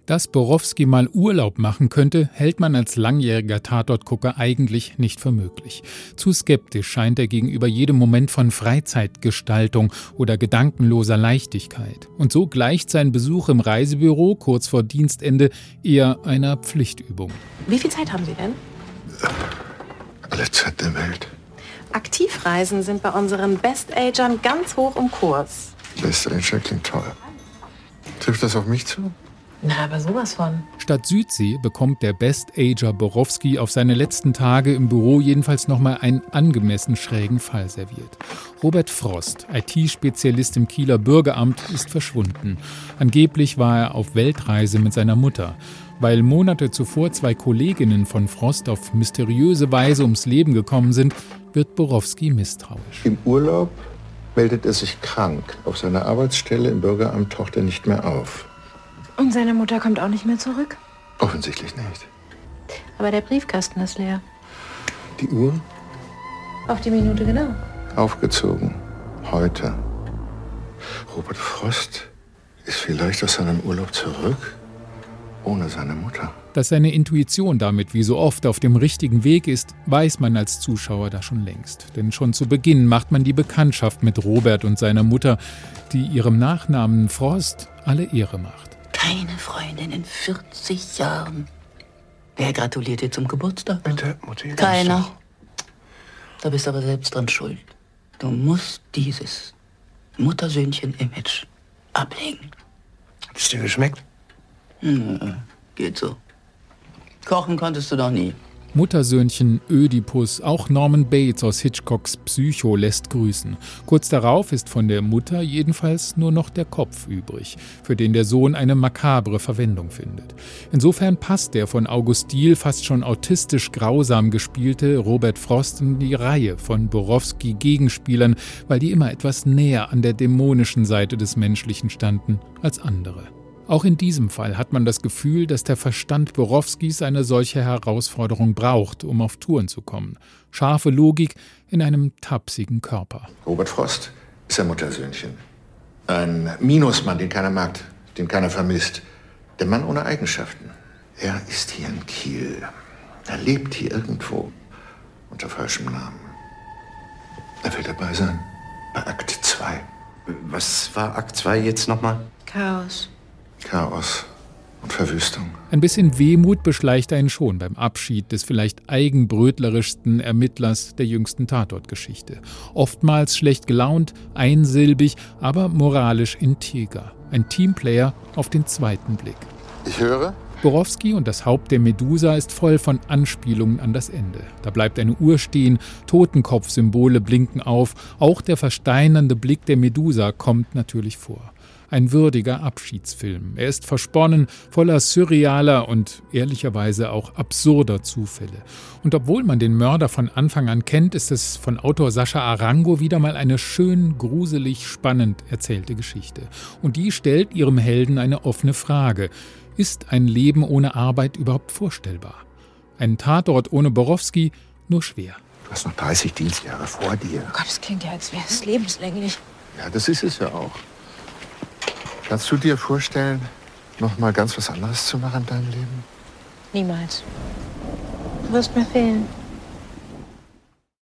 Dass Borowski mal Urlaub machen könnte, hält man als langjähriger Tatortgucker eigentlich nicht für möglich. Zu skeptisch scheint er gegenüber jedem Moment von Freizeitgestaltung oder gedankenloser Leichtigkeit. Und so gleicht sein Besuch im Reisebüro kurz vor Dienstende eher einer Pflichtübung. Wie viel Zeit haben Sie denn? Alle Zeit der Welt. Aktivreisen sind bei unseren Best-Agern ganz hoch im Kurs. Best-Ager klingt toll. Trifft das auf mich zu? Na, aber sowas von. Statt Südsee bekommt der Best-Ager Borowski auf seine letzten Tage im Büro jedenfalls nochmal einen angemessen schrägen Fall serviert. Robert Frost, IT-Spezialist im Kieler Bürgeramt, ist verschwunden. Angeblich war er auf Weltreise mit seiner Mutter. Weil Monate zuvor 2 Kolleginnen von Frost auf mysteriöse Weise ums Leben gekommen sind, wird Borowski misstrauisch. Im Urlaub meldet er sich krank. Auf seiner Arbeitsstelle im Bürgeramt taucht er nicht mehr auf. Und seine Mutter kommt auch nicht mehr zurück? Offensichtlich nicht. Aber der Briefkasten ist leer. Die Uhr? Auf die Minute genau. Aufgezogen. Heute. Robert Frost ist vielleicht aus seinem Urlaub zurück, ohne seine Mutter. Dass seine Intuition damit wie so oft auf dem richtigen Weg ist, weiß man als Zuschauer da schon längst. Denn schon zu Beginn macht man die Bekanntschaft mit Robert und seiner Mutter, die ihrem Nachnamen Frost alle Ehre macht. Keine Freundin in 40 Jahren. Wer gratuliert dir zum Geburtstag? Bitte, Mutti. Keiner. Da bist du aber selbst dran schuld. Du musst dieses Muttersöhnchen-Image ablegen. Hat es dir geschmeckt? Geht so. Kochen konntest du doch nie. Muttersöhnchen Ödipus, auch Norman Bates aus Hitchcocks Psycho lässt grüßen. Kurz darauf ist von der Mutter jedenfalls nur noch der Kopf übrig, für den der Sohn eine makabre Verwendung findet. Insofern passt der von August Diehl fast schon autistisch grausam gespielte Robert Frost in die Reihe von Borowski-Gegenspielern, weil die immer etwas näher an der dämonischen Seite des Menschlichen standen als andere. Auch in diesem Fall hat man das Gefühl, dass der Verstand Borowskis eine solche Herausforderung braucht, um auf Touren zu kommen. Scharfe Logik in einem tapsigen Körper. Robert Frost ist ein Muttersöhnchen. Ein Minusmann, den keiner mag, den keiner vermisst. Der Mann ohne Eigenschaften. Er ist hier in Kiel. Er lebt hier irgendwo unter falschem Namen. Er will dabei sein. Bei Akt 2. Was war Akt 2 jetzt nochmal? Chaos. Chaos und Verwüstung. Ein bisschen Wehmut beschleicht einen schon beim Abschied des vielleicht eigenbrötlerischsten Ermittlers der jüngsten Tatortgeschichte. Oftmals schlecht gelaunt, einsilbig, aber moralisch integer. Ein Teamplayer auf den zweiten Blick. Ich höre. Borowski und das Haupt der Medusa ist voll von Anspielungen an das Ende. Da bleibt eine Uhr stehen, Totenkopfsymbole blinken auf, auch der versteinernde Blick der Medusa kommt natürlich vor. Ein würdiger Abschiedsfilm. Er ist versponnen, voller surrealer und ehrlicherweise auch absurder Zufälle. Und obwohl man den Mörder von Anfang an kennt, ist es von Autor Sascha Arango wieder mal eine schön, gruselig, spannend erzählte Geschichte. Und die stellt ihrem Helden eine offene Frage. Ist ein Leben ohne Arbeit überhaupt vorstellbar? Ein Tatort ohne Borowski nur schwer. Du hast noch 30 Dienstjahre vor dir. Oh Gott, das klingt ja, als wäre es lebenslänglich. Ja, das ist es ja auch. Kannst du dir vorstellen, noch mal ganz was anderes zu machen in deinem Leben? Niemals. Du wirst mir fehlen.